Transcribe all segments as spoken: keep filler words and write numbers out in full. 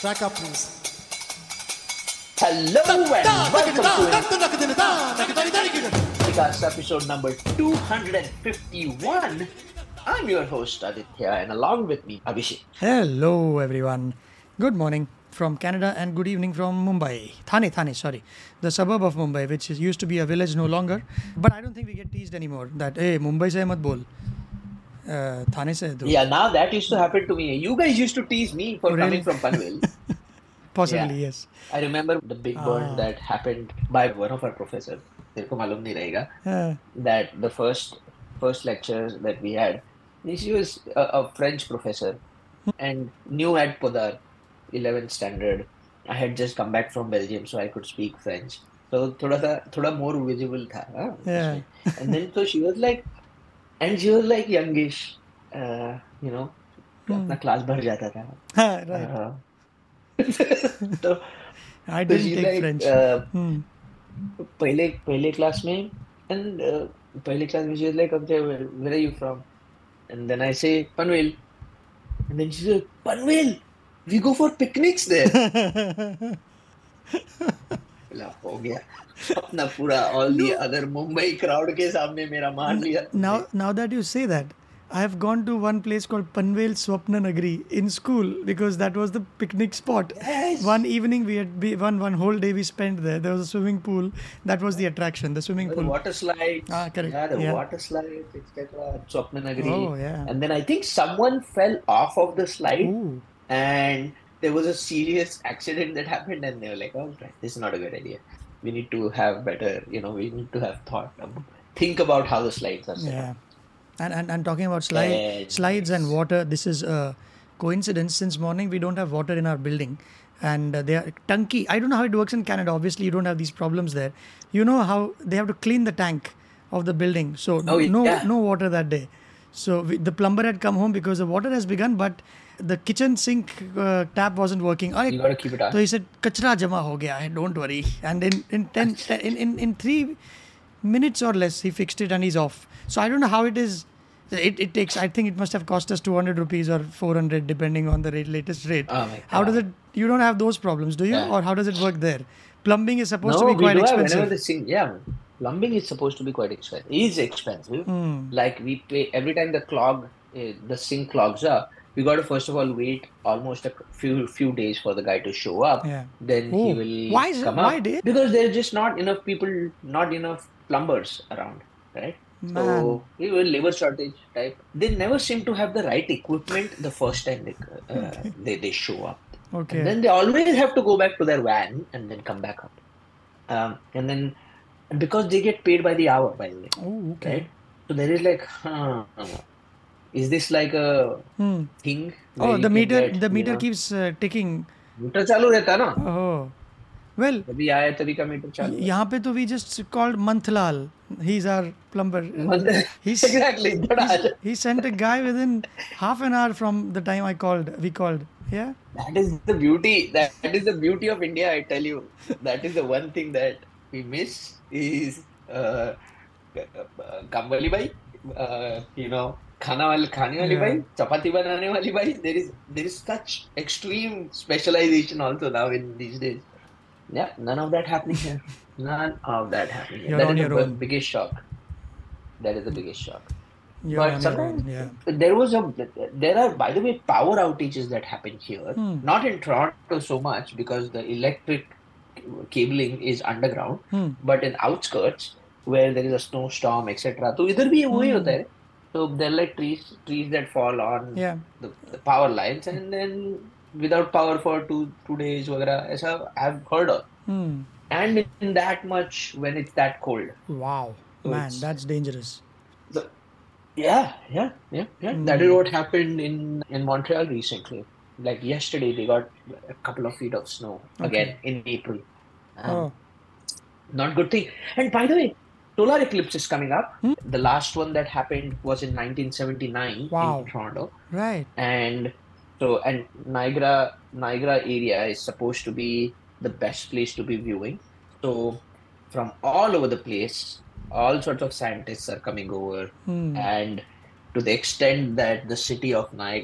Track up, please. Hello and welcome to podcast episode number two hundred fifty-one. I'm your host Aditya, and along with me, Abhishek. Hello, everyone. Good morning from Canada and good evening from Mumbai. Thane, Thane, sorry. The suburb of Mumbai, which is, used to be a village no longer. But I don't think we get teased anymore that, hey, Mumbai se mat bol. Uh, Thane se do. Yeah, now that used to happen to me. You guys used to tease me for Oh, coming really? from Panvel. Possibly, Yeah. yes. I remember the big burn Ah. that happened by one of our professors. तेरे को मालूम नहीं रहेगा. Uh, That the first first lecture that we had, she was a, a French professor and new at Podar, eleventh standard. I had just come back from Belgium, so I could speak French. So थोड़ा सा थोड़ा more visible था हाँ, Yeah. उसमें. And then so she was like, and she was like youngish, uh, you know, अपना class भर जाता था. right. Uh, so I so didn't she take like French. uh, Hmm. पहले पहले क्लास में and uh, पहले class में she was like, okay, where, where are you from? And then I say Panvel, and then she said, Panvel, we go for picnics there. बोला, हो गया अपना पूरा all the other Mumbai crowd के सामने मेरा मान लिया. Now, now that you say that, I have gone to one place called Panvel Swapna Nagri in school because that was the picnic spot. Yes. One evening we had be, one one whole day we spent there. There was a swimming pool. That was the attraction, the swimming The pool. water slides, Ah, correct. yeah, the Yeah. water slides, et cetera. Swapna Nagari. Oh, yeah. And then I think someone fell off of the slide, Ooh. and there was a serious accident that happened, and they were like, "Oh, right, this is not a good idea. We need to have better, you know, we need to have thought, um, think about how the slides are set Yeah. up." And, and and talking about slide, And- slides and water, this is a coincidence. Since morning we don't have water in our building, and uh, they are tanki. I don't know how it works in Canada. Obviously, you don't have these problems there. You know how they have to clean the tank of the building, so Oh, no yeah. no water that day. So we, the plumber had come home because the water has begun, but the kitchen sink uh, tap wasn't working. You Aye, gotta keep it so on. he said, "Kachra jama ho gaya hai. Don't worry." And in in ten in, in in three minutes or less, he fixed it and he's off. So I don't know how it is. It, it takes. I think it must have cost us two hundred rupees or four hundred, depending on the rate, latest rate. Oh my How does God. it? You don't have those problems, do you? Yeah. Or how does it work there? Plumbing is supposed No, to be we quite do have expensive. whenever the sink, yeah, plumbing is supposed to be quite expensive. Is expensive. Hmm. Like we pay every time the clog, uh, the sink clogs up. We got to first of all wait almost a few few days for the guy to show up. Yeah. Then he Oh, will why is it- come why up day? because there's just not enough people, not enough plumbers around, right? Man. So we were labor shortage type. They never seem to have the right equipment the first time they uh, they they show up. Okay. And then they always have to go back to their van and then come back up. Um, and then and because they get paid by the hour, by the way, Oh, okay. right? So there is like, huh, is this like a Hmm. thing? where Oh, you the can meter. get, The you meter know, keeps uh, ticking. Meter चालू रहता ना? Oh. Well, तभी आया तभी का metre चालू है. यहाँ पे तो we just called Manthlal. He's our plumber. He's exactly. थोड़ा he sent a guy within half an hour from the time I called. We called. Yeah. That is the beauty. That, that is the beauty of India. I tell you, that is the one thing that we miss is uh, Kambali bhai, uh, you know, खाना वाली खाने वाली Yeah. भाई, चपाती बनाने वाली भाई. There is there is such extreme specialization also now in these days. Yeah, none of that happening here. None of that happening here. You're That on is your the own. biggest shock. That is the biggest shock. You're But on your sometimes own. Yeah. there was a there are, by the way, power outages that happen here. Hmm. Not in Toronto so much because the electric cabling is underground, Hmm. but in outskirts where there is a snowstorm, et cetera. तो इधर भी वही होता है. So there are like trees trees that fall on Yeah. the, the power lines, and then without power for two two days वगैरह ऐसा I've heard of. Hmm. And in that much when it's that cold. Wow. So Man, it's- that's dangerous. So, yeah, yeah, yeah, yeah. That is what happened in, in Montreal recently. Like yesterday, they got a couple of feet of snow again in April. Um, Oh. Not good thing. And by the way, solar eclipse is coming up. The last one that happened was in nineteen seventy-nine Wow. in Toronto. Right. And so, and Niagara, Niagara area is supposed to be the best place to be viewing. So, from all over the place, all sorts of scientists are coming over, Hmm. and to the extent that the city of Niagara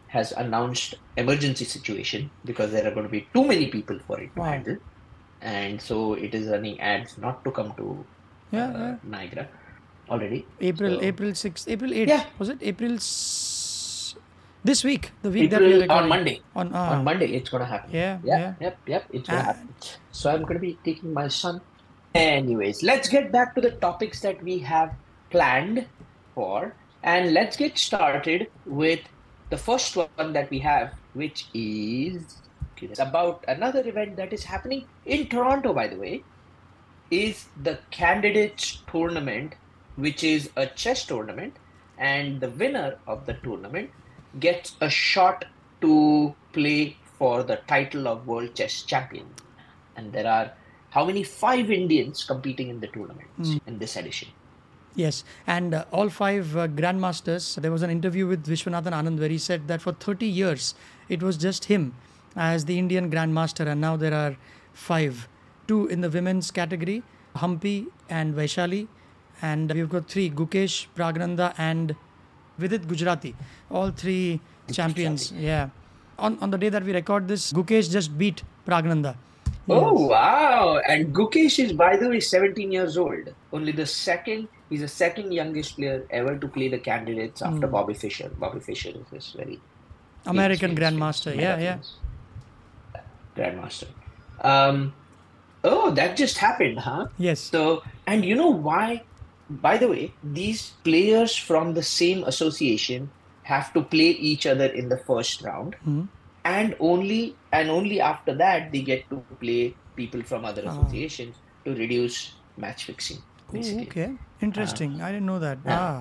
has announced emergency situation because there are going to be too many people for it to Wow. handle, and so it is running ads not to come to Yeah, uh, yeah. Niagara already. April, So April sixth, April eighth. yeah, Was it April? S- this week, the week that we are April on recording. Monday. On On ah, Monday, it's gonna happen. yeah, Yep, yeah. yep, yep. It's gonna Uh, happen. So I'm gonna be taking my son. Anyways, let's get back to the topics that we have planned for, and let's get started with the first one that we have, which is it's about another event that is happening in Toronto, by the way, is the Candidates Tournament, which is a chess tournament, and the winner of the tournament gets a shot to play for the title of World Chess Champion. And there are how many? Five Indians competing in the tournament in this edition. Yes, and uh, all five uh, grandmasters. There was an interview with Vishwanathan Anand where he said that for thirty years it was just him as the Indian grandmaster, and now there are five. Two in the women's category, Humpy and Vaishali, and we've got three: Gukesh, Pragnanda, and Vidit Gujarati. All three champions. Yeah. On on the day that we record this, Gukesh just beat Pragnanda. Oh, wow. And Gukesh is, by the way, seventeen years old. Only the second, he's the second youngest player ever to play the candidates after Bobby Fischer. Bobby Fischer is this very American famous, famous, grandmaster. famous, Yeah, mega yeah. famous grandmaster. Um, oh, that just happened, huh? Yes. So, and you know why? By the way, these players from the same association have to play each other in the first round, and only and only after that they get to play people from other associations to reduce match fixing. Oh, Basically. okay. Interesting. I didn't know that. Yeah. Ah.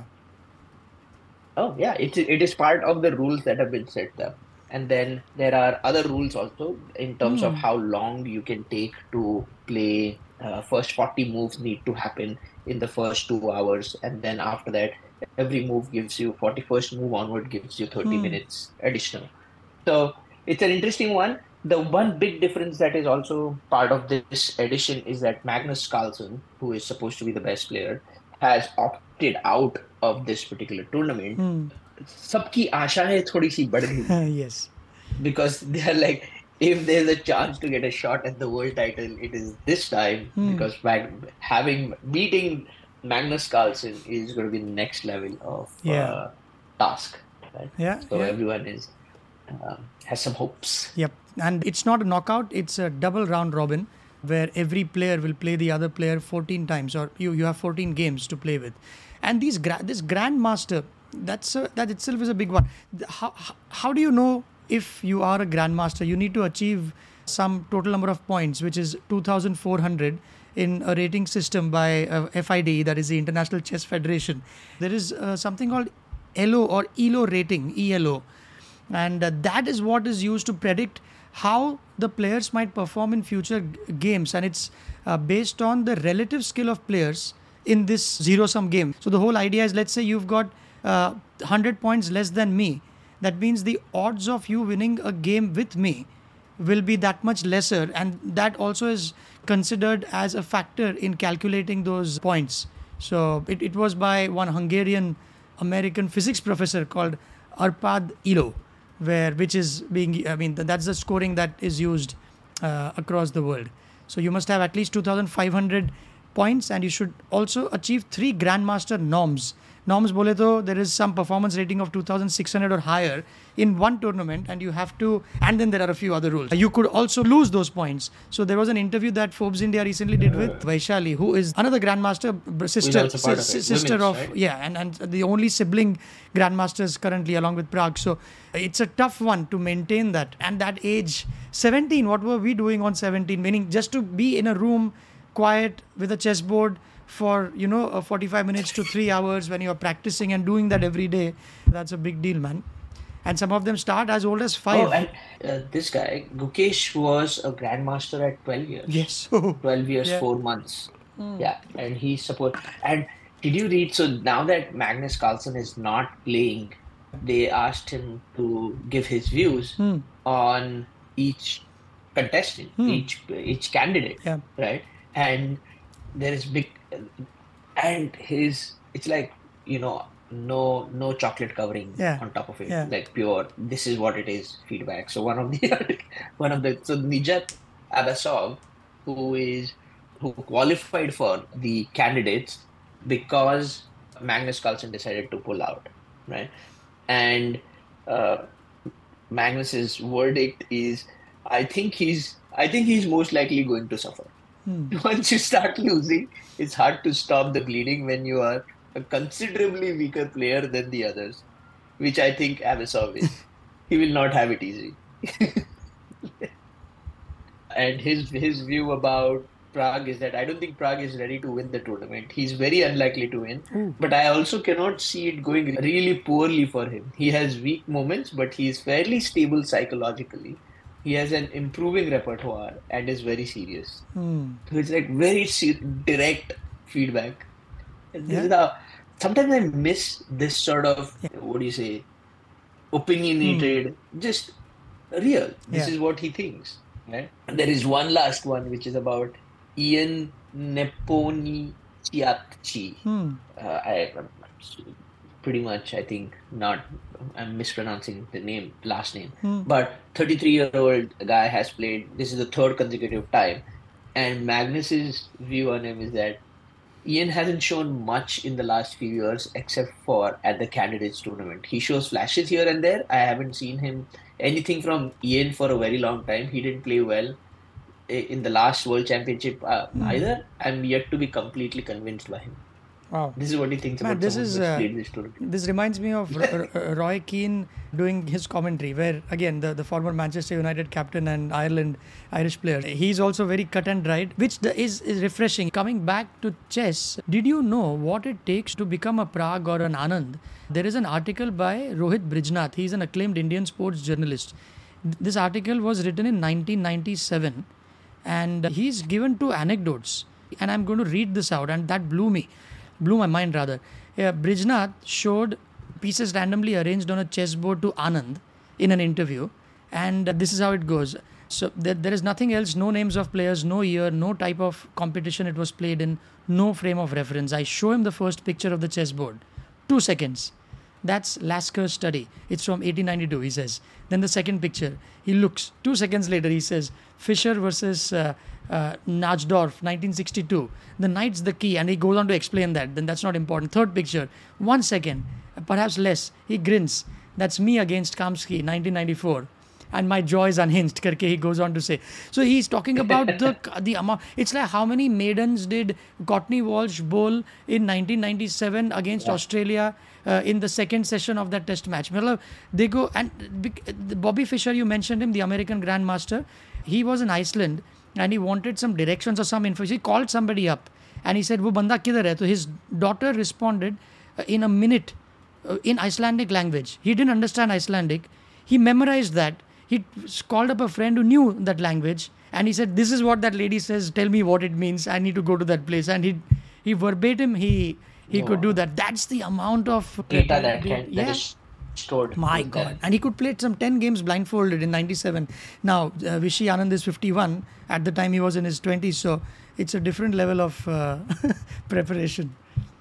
Oh, yeah, it, it is part of the rules that have been set up. And then there are other rules also in terms of how long you can take to play. Uh, first forty moves need to happen in the first two hours. And then after that, every move gives you, forty-first move onward gives you thirty minutes additional. So it's an interesting one. The one big difference that is also part of this edition is that Magnus Carlsen, who is supposed to be the best player, has opted out of this particular tournament. Sabki aasha hai thodi si badh gayi. Yes. Because they are like, if there's a chance to get a shot at the world title, it is this time. Because Mag- having beating Magnus Carlsen is going to be the next level of Yeah. uh, task. Right? Yeah. So yeah. everyone is um, has some hopes. Yep. And it's not a knockout, it's a double round robin where every player will play the other player fourteen times, or you, you have fourteen games to play with. And these gra- this grandmaster, that's a, that itself is a big one. The- How, how, how do you know if you are a grandmaster? You need to achieve some total number of points, which is two thousand four hundred in a rating system by uh, F I D E, that is the International Chess Federation. There is uh, something called E L O or E L O rating, E L O. And uh, that is what is used to predict how the players might perform in future g- games, and it's uh, based on the relative skill of players in this zero sum game. So the whole idea is, let's say you've got uh, one hundred points less than me. That means the odds of you winning a game with me will be that much lesser, and that also is considered as a factor in calculating those points. So it, it was by one Hungarian American physics professor called Arpad Ilo, where which is being, I mean, th- that's the scoring that is used uh, across the world. So you must have at least two thousand five hundred points, and you should also achieve three grandmaster norms. Norms bole to, there is some performance rating of two thousand six hundred or higher in one tournament, and you have to, and then there are a few other rules. You could also lose those points. So there was an interview that Forbes India recently did with Vaishali, who is another grandmaster, b- sister, also part of sis- it. sister Women's, of, right? yeah, and, and the only sibling grandmasters currently along with Prague. So it's a tough one to maintain that. And that age, seventeen, what were we doing on seventeen? Meaning just to be in a room quiet with a chessboard for, you know, uh, forty-five minutes to three hours when you're practicing and doing that every day, that's a big deal, man. And some of them start as old as five. Oh, and uh, this guy, Gukesh, was a grandmaster at twelve years. Yes. twelve years, Yeah. four months. Yeah, and he support. And did you read? So now that Magnus Carlsen is not playing, they asked him to give his views on each contestant, each each candidate, Yeah. right? And there is big, and his. It's like, you know, no no chocolate covering Yeah. on top of it, Yeah. like pure. This is what it is feedback. So one of the one of the so Nijat Abasov, who is who qualified for the candidates because Magnus Carlsen decided to pull out, right? And uh, Magnus's verdict is, I think he's I think he's most likely going to suffer. Hmm. Once you start losing, it's hard to stop the bleeding when you are a considerably weaker player than the others, which I think Avasov is. He will not have it easy. And his his view about Prague is that I don't think Prague is ready to win the tournament. He's very unlikely to win, Ooh. but I also cannot see it going really poorly for him. He has weak moments, but he's fairly stable psychologically. He has an improving repertoire and is very serious. Hmm. So it's like very se- direct feedback. And this Yeah. is the sometimes I miss this sort of Yeah. what do you say, Hmm. opinionated, just real. This Yeah. is what he thinks. Right? And there is one last one which is about Ian Nepomniachtchi. Hmm. Uh, I I'm pretty much I think not I'm mispronouncing the name last name, Hmm. but thirty-three year old guy has played. This is the third consecutive time, and Magnus's view on him is that Ian hasn't shown much in the last few years except for at the candidates tournament. He shows flashes here and there. I haven't seen him anything from Ian for a very long time. He didn't play well i- in the last World Championship uh, Hmm. either. I'm yet to be completely convinced by him. Wow. This is what he thinks Man, about this someone who is has uh, played this tournament. this reminds me of R- R- Roy Keane doing his commentary, where again the, the former Manchester United captain and Ireland Irish player, he's also very cut and dried, which the, is is refreshing. Coming back to chess, did you know what it takes to become a Prague or an Anand? There is an article by Rohit Brijnath. He's an acclaimed Indian sports journalist. This article was written in nineteen ninety-seven, and he's given two anecdotes, and I'm going to read this out, and that blew me blew my mind rather. Yeah, Brijnath showed pieces randomly arranged on a chessboard to Anand in an interview, and this is how it goes. So there, there is nothing else, no names of players, no year, no type of competition it was played in, no frame of reference. I show him the first picture of the chessboard. Two seconds. That's Lasker's study. It's from eighteen ninety-two, he says. Then the second picture, he looks. Two seconds later, he says, Fischer versus uh, uh, Najdorf, nineteen sixty-two. The knight's the key, and he goes on to explain that. Then that's not important. Third picture, one second, perhaps less. He grins. That's me against Kamsky, nineteen ninety-four. And my joy is unhinged, karke he goes on to say. So he's talking about the the amount. It's like how many maidens did Courtney Walsh bowl in nineteen ninety-seven against Yeah. Australia uh, in the second session of that test match. Matlab, they go and bec- Bobby Fischer, you mentioned him, the American Grandmaster. He was in Iceland and he wanted some directions or some info. He called somebody up and he said, "Wo banda kidhar hai?" So his daughter responded uh, in a minute uh, in Icelandic language. He didn't understand Icelandic. He memorized that. He called up a friend who knew that language and he said, "This is what that lady says. Tell me what it means. I need to go to that place." And he, he verbatim, he he could do Wow. that. That's the amount of Data prepar- that da- can that yeah. is stored My in God. them. And he could play some ten games blindfolded in ninety-seven. Now, uh, Vishy Anand is fifty-one. At the time, he was in his twenties. So it's a different level of uh, preparation.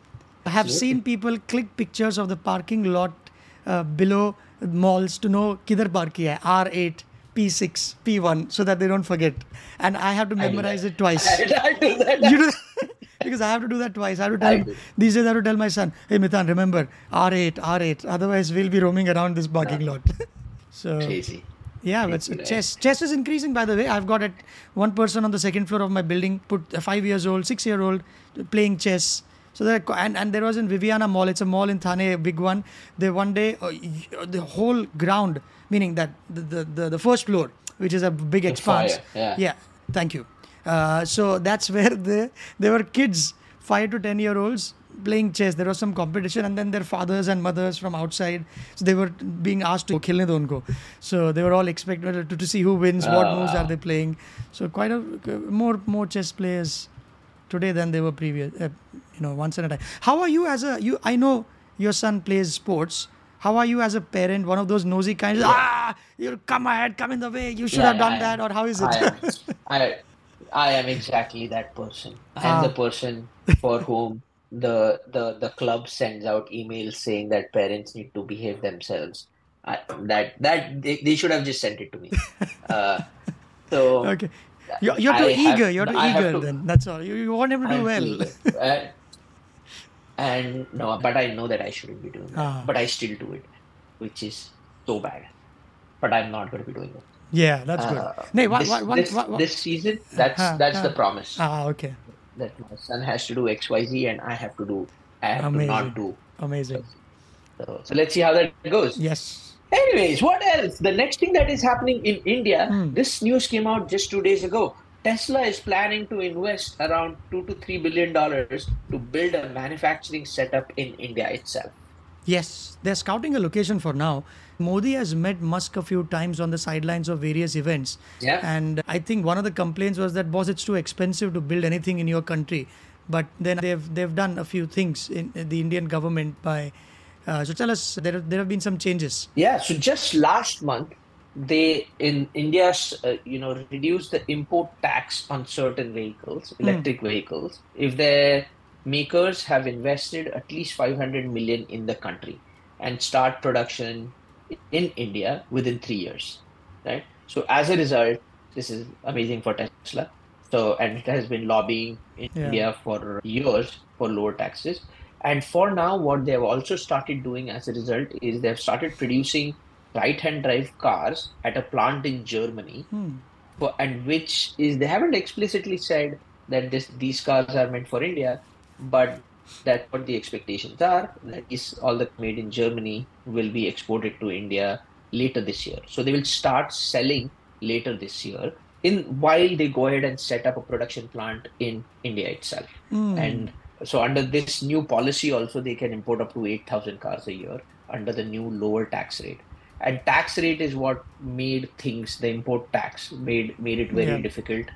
I have seen Absolutely. people click pictures of the parking lot uh, below malls to know kidhar park kiya hai, R eight, P six, P one, so that they don't forget. And I have to I do memorize that. it twice. I, I do that. You do that? Because I have to do that twice. I have to I tell do. these days I have to tell my son, "Hey Mitan, remember R eight, R eight. Otherwise, we'll be roaming around this parking lot." So Crazy. yeah, but so Crazy, right? chess chess is increasing. By the way, I've got at one person on the second floor of my building put a five years old, six year old playing chess. So there, and and there was in Viviana Mall. It's a mall in Thane, a big one. They one day uh, y- the whole ground, meaning that the the, the, the first floor, which is a big The expanse. fire. Yeah. Yeah, thank you. Uh, so that's where the there were kids, five to ten year olds playing chess. There was some competition, and then their fathers and mothers from outside. So they were being asked to khilne do unko. So they were all expected to, to see who wins, what Oh, moves are wow. they playing. So quite a more more chess players today than they were previous. Uh, you know, once in a time. How are you as a you? I know your son plays sports. How are you as a parent? One of those nosy kinds. Yeah. Ah, you come ahead, come in the way. You should Yeah, have done I that, am. or how is it? I am. I I am exactly that person. I am the Ah, person for whom the the the club sends out emails saying that parents need to behave themselves. I, that that they, they should have just sent it to me. Uh, so Okay. You're, you're too I have eager. You're too I have eager to. then. That's all. You, you want him to do I'm too well. eager. Uh, and no, but I know that I shouldn't be doing that. Ah, But I still do it, which is so bad. But I'm not going to be doing it. yeah, that's good. Uh, Nay, what, this what, one, this what, what, this season, that's ah, that's the ah, promise ah, okay. that my son has to do X Y Z and I have to do I have to not Amazing. do Amazing. X Y Z. So, so let's see how that goes. Yes. Anyways, what else? The next thing that is happening in India, Hmm. this news came out just two days ago. Tesla is planning to invest around two to three billion dollars to build a manufacturing setup in India itself. Yes, they're scouting a location for now. Modi has met Musk a few times on the sidelines of various events. Yeah. And I think one of the complaints was that, boss, it's too expensive to build anything in your country. But then they've they've done a few things in, in the Indian government by. Uh, so tell us, there have, there have been some changes. Yeah, so just last month, they in India, uh, you know, reduced the import tax on certain vehicles, electric vehicles, if their makers have invested at least five hundred million in the country and start production in India within three years, right? So as a result, this is amazing for Tesla. So, and it has been lobbying in Yeah. India for years for lower taxes. And for now, what they have also started doing as a result is they have started producing right-hand drive cars at a plant in Germany, for, and which is they haven't explicitly said that this these cars are meant for India, but that's what the expectations are. That is all that made in Germany will be exported to India later this year. So they will start selling later this year in while they go ahead and set up a production plant in India itself. And so under this new policy also they can import up to eight thousand cars a year under the new lower tax rate. And tax rate is what made things, the import tax made made it very Yeah. difficult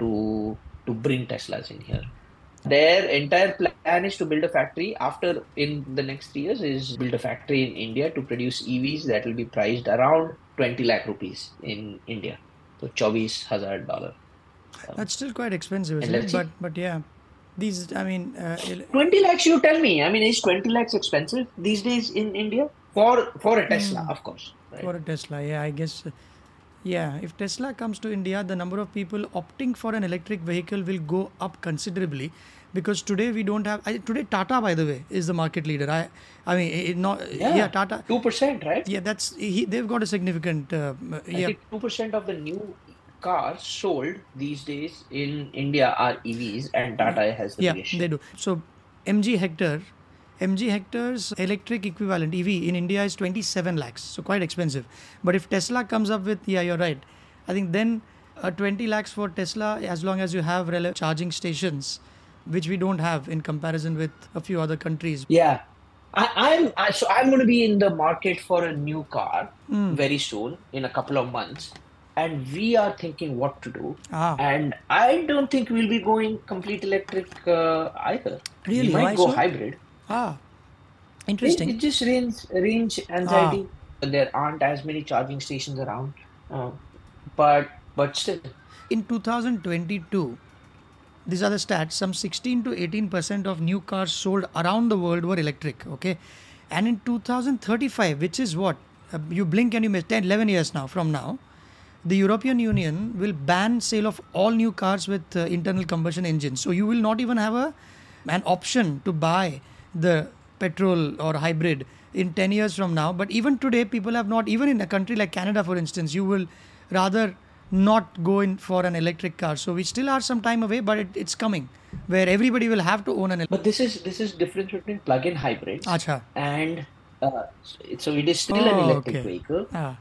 to to bring Teslas in here. Their entire plan is to build a factory after in the next three years is build a factory in India to produce E Vs that will be priced around twenty lakh rupees in India. So twenty-four thousand dollars. That's still quite expensive, And isn't it? let's see. But but yeah, these I mean, uh, il- twenty lakhs, you tell me. I mean, is twenty lakhs expensive these days in India? For for a Tesla, of course. Right? for a Tesla, yeah, I guess. uh, Yeah, if Tesla comes to India, the number of people opting for an electric vehicle will go up considerably, because today we don't have. I, today Tata, by the way, is the market leader. I I mean, it not yeah, Yeah, Tata. two percent, right? Yeah, that's he. They've got a significant. Uh, I yeah, think two percent of the new cars sold these days in India are E Vs, and Tata has the yeah, biggest they share. do. So, M G Hector, M G Hector's electric equivalent E V in India is twenty-seven lakhs, so quite expensive. But if Tesla comes up with, yeah, you're right. I think then uh, twenty lakhs for Tesla, as long as you have relevant charging stations, which we don't have in comparison with a few other countries. Yeah. I, I'm I, so I'm going to be in the market for a new car Hmm. very soon in a couple of months, and we are thinking what to do. Ah, And I don't think we'll be going complete electric uh, either. We really? might Why go so? hybrid. Ah, It, interesting. it just range range Ah, anxiety. There aren't as many charging stations around, uh, but but still, in two thousand twenty-two, these are the stats, some sixteen to eighteen percent of new cars sold around the world were electric, okay? And in two thousand thirty-five, which is what? Uh, you blink and you miss, ten, eleven years now from now, the European Union will ban sale of all new cars with uh, internal combustion engines. So you will not even have a an option to buy the petrol or hybrid in ten years from now. But even today, people have not, even in a country like Canada, for instance, you will rather not go in for an electric car. So we still are some time away, but it, it's coming where everybody will have to own an electric. but this is this is difference between plug-in hybrids Acha. and uh, so it is still an Oh, electric okay. vehicle, Ah,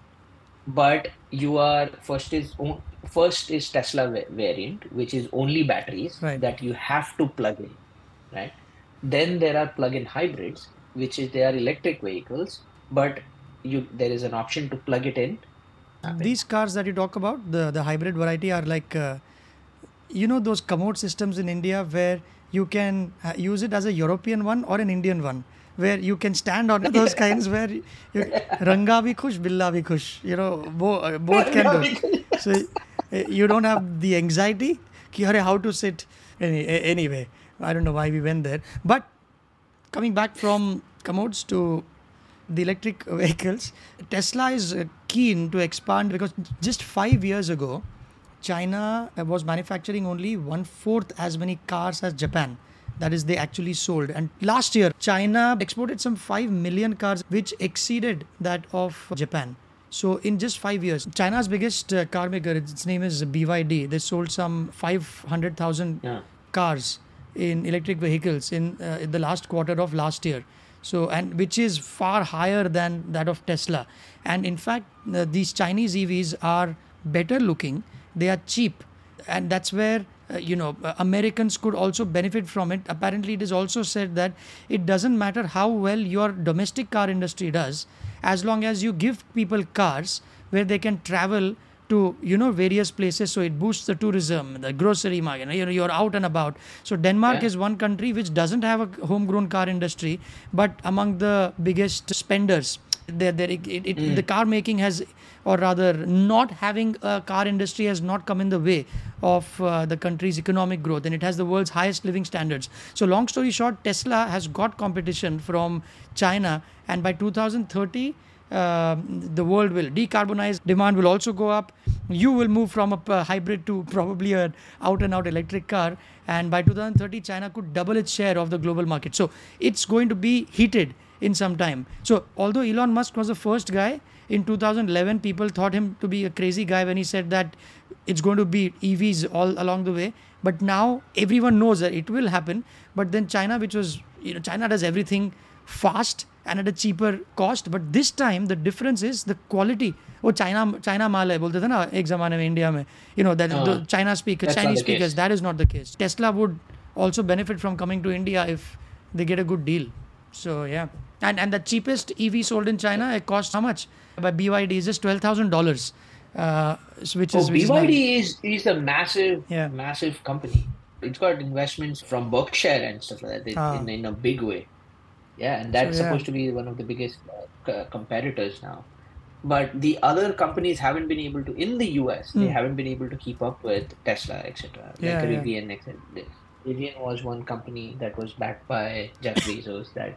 but you are first is on- first is Tesla va- variant, which is only batteries right. that you have to plug in, right? Then there are plug-in hybrids, which is they are electric vehicles, but you there is an option to plug it in. These cars that you talk about, the, the hybrid variety, are like, uh, you know, those commode systems in India where you can uh, use it as a European one or an Indian one, where you can stand on it. Those kinds where you, Ranga bhi khush, Billa bhi khush. You know, bo, uh, both can do. So uh, you don't have the anxiety, ki, "Arey, how to sit." Any, a- anyway, I don't know why we went there. But coming back from commodes to the electric vehicles, Tesla is uh, keen to expand because just five years ago, China uh, was manufacturing only one fourth as many cars as Japan. That is, they actually sold. And last year, China exported some five million cars, which exceeded that of Japan. So in just five years, China's biggest uh, car maker, its name is B Y D. They sold some five hundred thousand Yeah. cars in electric vehicles in, uh, in the last quarter of last year. So, and which is far higher than that of Tesla. And in fact, uh, these Chinese E Vs are better looking. They are cheap, and that's where uh, you know uh, Americans could also benefit from it. Apparently, it is also said that it doesn't matter how well your domestic car industry does, as long as you give people cars where they can travel to you know various places. So it boosts the tourism, the grocery market. You know, you're out and about. So Denmark Yeah. is one country which doesn't have a homegrown car industry, but among the biggest spenders. There, there, it, it, it- the car making has, or rather, not having a car industry has not come in the way of uh, the country's economic growth, and it has the world's highest living standards. So, long story short, Tesla has got competition from China, and by two thousand thirty, um, the world will decarbonize. Demand will also go up. You will move from a p- hybrid to probably an out and out electric car, and by two thousand thirty, China could double its share of the global market. So, it's going to be heated in some time. So although Elon Musk was the first guy, in two thousand eleven people thought him to be a crazy guy when he said that it's going to be E Vs all along the way. But now everyone knows that it will happen. But then China, which was, you know, China does everything fast and at a cheaper cost. But this time the difference is the quality. Oh, China, China माल है बोलते थे ना एक जमाने में India में. You know that Uh, the China speakers, that's not Chinese the case. speakers. That is not the case. Tesla would also benefit from coming to India if they get a good deal. So yeah, and and the cheapest E V sold in China, it costs how much? By B Y D is just twelve thousand dollars, uh, which Oh, is which is not- B Y D is is a massive, Yeah. massive company. It's got investments from Berkshire and stuff like that in, Ah. in, in a big way. Yeah, and that's So, yeah. supposed to be one of the biggest uh, c- competitors now. But the other companies haven't been able to, in the U S, they Hmm. haven't been able to keep up with Tesla, et cetera. Like Yeah, yeah. Rivian, et cetera. Rivian was one company that was backed by Jeff Bezos that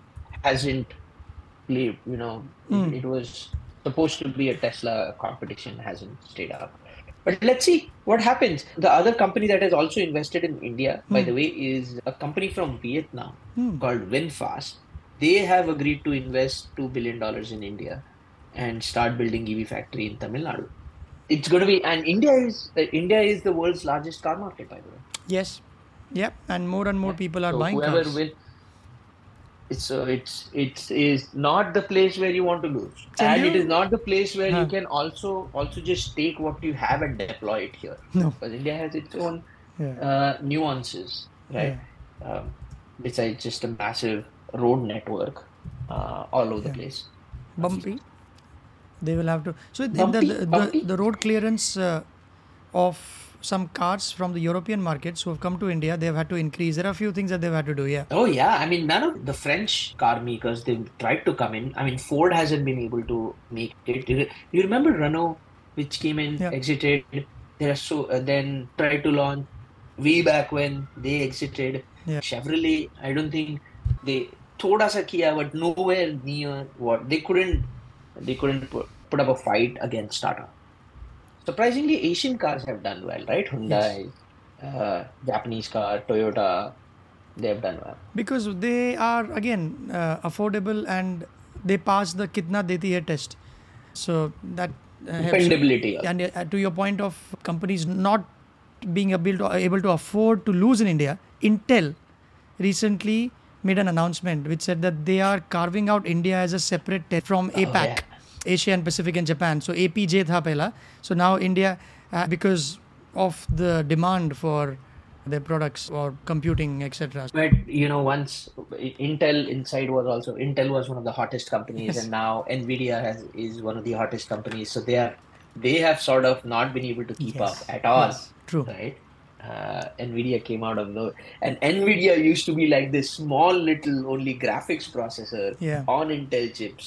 hasn't played, you know, Hmm. it, it was supposed to be a Tesla competition, hasn't stayed up. But let's see what happens. The other company that has also invested in India, by Hmm. the way, is a company from Vietnam Hmm. called VinFast. They have agreed to invest two billion dollars in India and start building E V factory in Tamil Nadu. It's going to be, and India is uh, India is the world's largest car market, by the way. Yes, yep, and more and more Yeah. people are So buying whoever cars. will, it's so it's it's is not the place where you want to lose, Tell and it you- is not the place where Huh. you can also also just take what you have and deploy it here. No. Because India has its own Yeah. uh, nuances, right? Um, besides just a massive road network uh, all over the Yeah. place. Bumpy. They will have to. So in the Bumpy? the, Bumpy? the, the road clearance uh, of some cars from the European markets who have come to India, they've had to increase. There are a few things that they've had to do. Yeah. Oh yeah, I mean none of the French car makers they've tried to come in. I mean Ford hasn't been able to make it. You re- you remember Renault, which came in, Yeah. exited. There are so uh, then tried to launch way back when they exited. Yeah. Chevrolet, I don't think they thoda sa kiya, but nowhere near what they couldn't. They couldn't put, put up a fight against Tata. Surprisingly, Asian cars have done well, right? Hyundai, uh, Japanese car, Toyota, they have done well. Because they are again uh, affordable and they pass the kitna deti hai test. So that uh, helps. Dependability. And uh, to your point of companies not being able to, able to afford to lose in India, Intel recently made an announcement which said that they are carving out India as a separate test from APAC, yeah. Asia and Pacific and Japan. So A P J tha pehla. So now India, uh, because of the demand for their products or computing, et cetera. But you know, once Intel Inside was also Intel was one of the hottest companies, Yes. and now Nvidia has is one of the hottest companies. So they are they have sort of not been able to keep Yes, up at all, yes, true. right? Uh, Nvidia came out of nowhere, and Nvidia used to be like this small little only graphics processor Yeah. on Intel chips.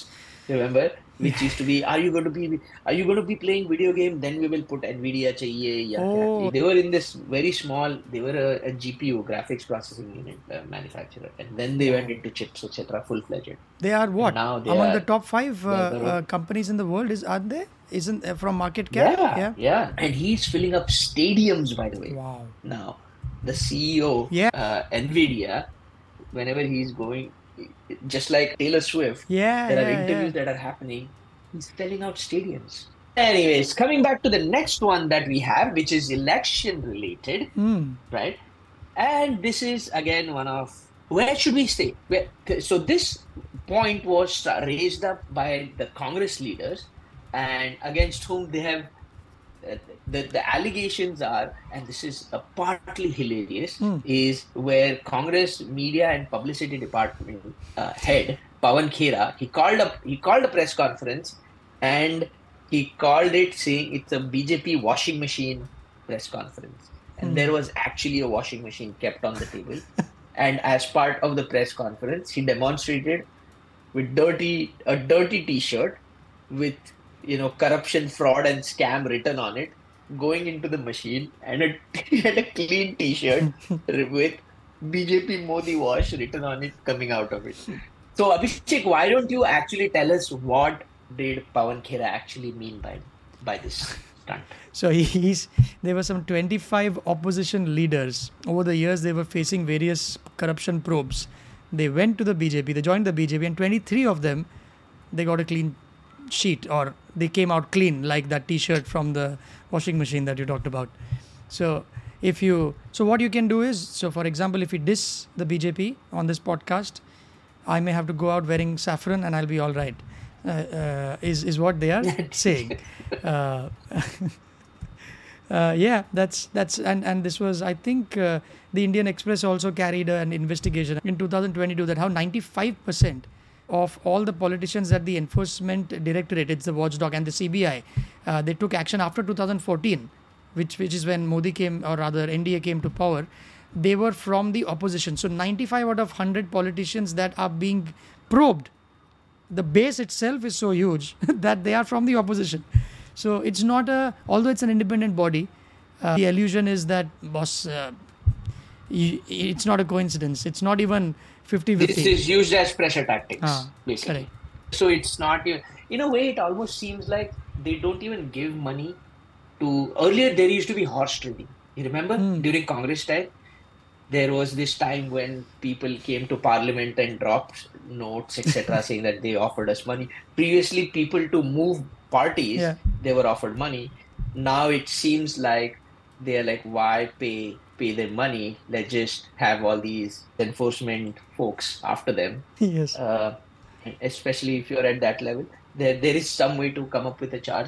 Remember? Which used to be, are you going to be, are you going to be playing video game? Then we will put NVIDIA chahiye ya kya chahiye. Oh, They were in this very small, they were a, a G P U, graphics processing unit uh, manufacturer. And then they went wow. into chips, et cetera, full-fledged. They are And what? now they Among the are, top five uh, they are the uh, ro- companies in the world, is aren't they? Isn't uh, from market cap? yeah, Yeah. yeah. And he's filling up stadiums, by the way. Wow. Now, the C E O, Yeah. uh, NVIDIA, whenever he's going, just like Taylor Swift, Yeah, there are yeah, yeah. interviews that are happening. He's selling out stadiums. Anyways, coming back to the next one that we have, which is election related, Mm. right? And this is again one of, where should we stay? Where, so this point was raised up by the Congress leaders, and against whom they have uh, the the allegations are, and this is a partly hilarious, Mm. is where Congress media and publicity department uh, head Pawan Khera, he called up he called a press conference, and he called it saying it's a B J P washing machine press conference, and there Mm. was actually a washing machine kept on the table, and as part of the press conference, he demonstrated with dirty a dirty T-shirt with, you know, corruption, fraud, and scam written on it, going into the machine, and a, and a clean T-shirt with B J P Modi wash written on it coming out of it. So Abhishek, why don't you actually tell us what did Pawan Khera actually mean by by this stunt? So he's there were some twenty-five opposition leaders over the years. They were facing various corruption probes. They went to the B J P. They joined the B J P, and twenty-three of them, they got a clean sheet, or they came out clean, like that T-shirt from the washing machine that you talked about. So if you, so what you can do is, so for example, if you diss the B J P on this podcast, I may have to go out wearing saffron, and I'll be all right. Uh, uh, is is what they are saying. Uh, uh, yeah, that's that's and and this was, I think, uh, the Indian Express also carried an investigation in two thousand twenty-two that how ninety-five percent of all the politicians at the Enforcement Directorate, it's the watchdog, and the C B I, uh, they took action after two thousand fourteen, which which is when Modi came, or rather N D A came to power. They were from the opposition. So ninety-five out of one hundred politicians that are being probed, the base itself is so huge that they are from the opposition. So it's not a, although it's an independent body, uh, the illusion is that, boss, uh, y- it's not a coincidence. It's not even fifty-fifty. This is used as pressure tactics, Ah, basically. correct. So it's not even, in a way, it almost seems like they don't even give money to, earlier there used to be horse trading. You remember Hmm. during Congress time, there was this time when people came to Parliament and dropped notes, et cetera, saying that they offered us money. Previously, people to move parties, Yeah. they were offered money. Now it seems like they're like, why pay pay them money? Let's just have all these enforcement folks after them. Yes. Uh, especially if you're at that level, there there is some way to come up with a charge,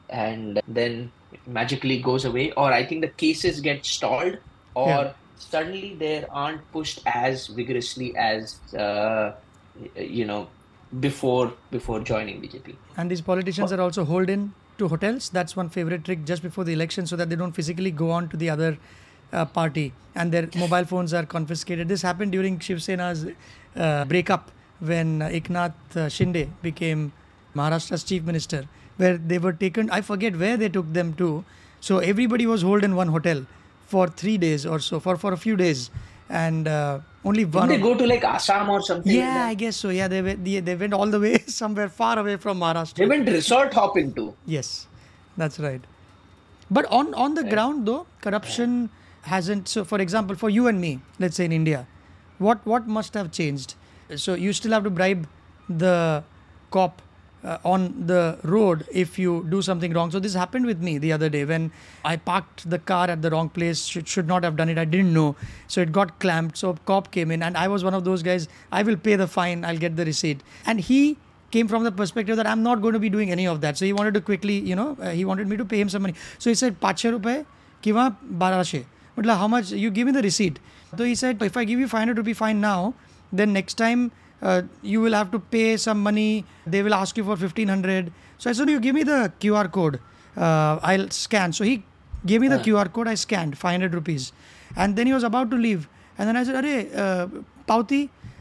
and then it magically goes away. Or I think the cases get stalled, or Yeah. suddenly they aren't pushed as vigorously as uh, you know before before joining B J P. And these politicians are also holed in to hotels. That's one favorite trick just before the election, so that they don't physically go on to the other uh, party, and their mobile phones are confiscated. This happened during Shiv Sena's uh, breakup, when uh, Eknath uh, Shinde became Maharashtra's chief minister, where they were taken, I forget where they took them to. So everybody was holed in one hotel for three days or so, for, for a few days. And uh, only Did one. they of- go to like Assam or something like yeah, that? I guess so. Yeah, they, went, they, they went all the way somewhere far away from Maharashtra. They went resort hopping too. Yes, that's right. But on, on the Right. ground, though, corruption hasn't. So, for example, for you and me, let's say in India, what what must have changed? So you still have to bribe the cop uh, on the road if you do something wrong. So this happened with me the other day when I parked the car at the wrong place. Should, should not have done it. I didn't know. So it got clamped. So a cop came in, and I was one of those guys. I will pay the fine. I'll get the receipt. And he came from the perspective that I'm not going to be doing any of that. So he wanted to quickly, you know, uh, he wanted me to pay him some money. So he said, पाचशे रुपये किंवा बाराशे. मतलब, how much? You give me the receipt. So he said, if I give you five hundred rupee fine now, then next time uh, you will have to pay some money. They will ask you for fifteen hundred. So I said, you give me the Q R code. Uh, I'll scan. So he gave me the Uh. Q R code. I scanned five hundred rupees. And then he was about to leave. And then I said, Arey, uh, Pauti,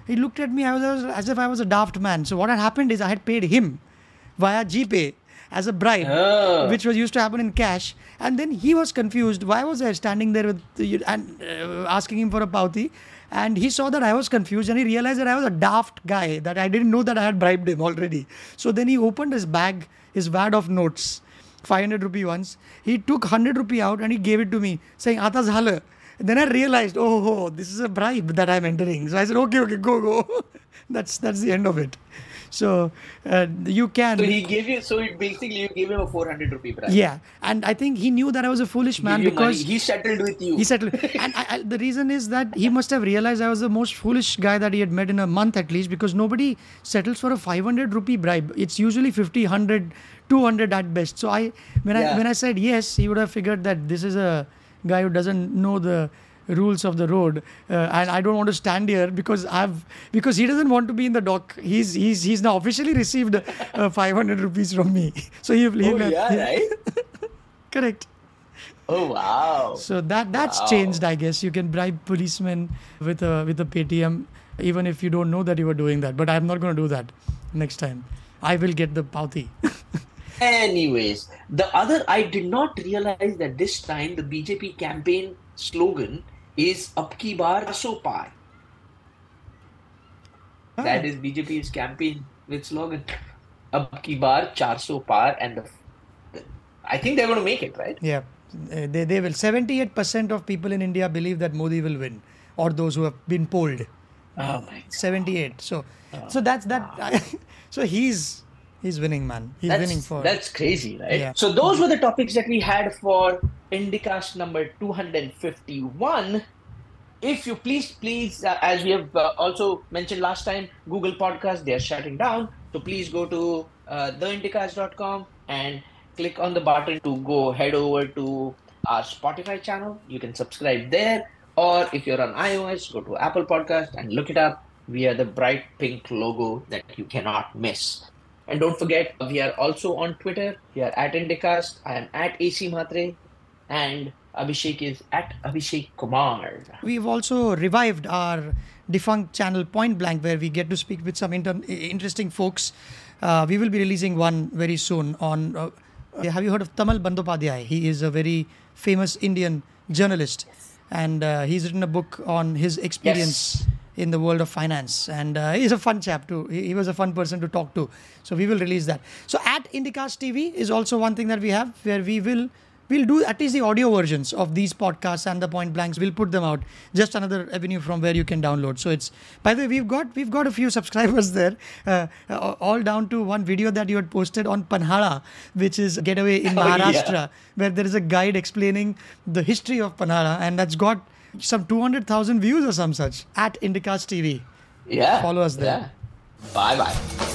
He looked at me I was, I was, as if I was a daft man. So what had happened is I had paid him via GPay as a bribe, Oh. which was used to happen in cash. And then he was confused. Why was I standing there with the, and uh, asking him for a pauti? And he saw that I was confused and he realized that I was a daft guy, that I didn't know that I had bribed him already. So then he opened his bag, his wad of notes, five hundred rupee ones. He took one hundred rupee out and he gave it to me, saying, Ata zhala. Then I realized, oh, oh, this is a bribe that I'm entering. So I said, okay, okay, go, go. that's that's the end of it. So uh, you can. So he gave you, so it basically you gave him a four hundred rupee bribe. Yeah. And I think he knew that I was a foolish man Give you because money. He settled with you. he settled. And I, I, the reason is that he must have realized I was the most foolish guy that he had met in a month at least, because nobody settles for a five hundred rupee bribe. It's usually fifty, one hundred, two hundred at best. So I, when Yeah. I when I said yes, he would have figured that this is a guy who doesn't know the rules of the road, uh, and I don't want to stand here because I've because he doesn't want to be in the dock. He's he's he's now officially received uh, five hundred rupees from me. So he, he Oh, yeah, right? correct. Oh, wow. So that that's Wow. changed, I guess. You can bribe policemen with a with a Paytm, even if you don't know that you were doing that. But I'm not going to do that next time. I will get the pauti. Anyways, the other, I did not realize that this time the B J P campaign slogan is Ab ki baar so par. That is B J P's campaign with slogan. Ab ki baar four hundred par, and the, the, I think they're going to make it, right? Yeah, Uh, they they will. seventy-eight percent of people in India believe that Modi will win, or those who have been polled. Oh my God. seventy-eight. So so that's that. So he's he's winning, man. He's That's, winning for. that's crazy, right? Yeah. So those were the topics that we had for Indicast number two hundred fifty-one. If you please, please, uh, as we have uh, also mentioned last time, Google Podcast, they are shutting down. So please go to uh, the indicast dot com and click on the button to go head over to our Spotify channel. You can subscribe there. Or if you're on iOS, go to Apple Podcast and look it up. We are the bright pink logo that you cannot miss. And don't forget, we are also on Twitter. We are at Indicast. I am at A C Matre. And Abhishek is at Abhishek Kumar. We've also revived our defunct channel Point Blank, where we get to speak with some inter- interesting folks. Uh, we will be releasing one very soon on. Uh, have you heard of Tamal Bandyopadhyay? He is a very famous Indian journalist, and uh, he's written a book on his experience Yes. in the world of finance, and uh, he's a fun chap too. He, he was a fun person to talk to. So we will release that. So at Indicast T V is also one thing that we have, where we will. We'll do at least the audio versions of these podcasts and the Point Blanks. We'll put them out. Just another avenue from where you can download. So it's, by the way, we've got we've got a few subscribers there, uh, uh, all down to one video that you had posted on Panhala, which is Getaway in Oh, yeah. Maharashtra, where there is a guide explaining the history of Panhala, and that's got some two hundred thousand views or some such at Indicast T V. Yeah. Follow us there. Yeah. Bye bye.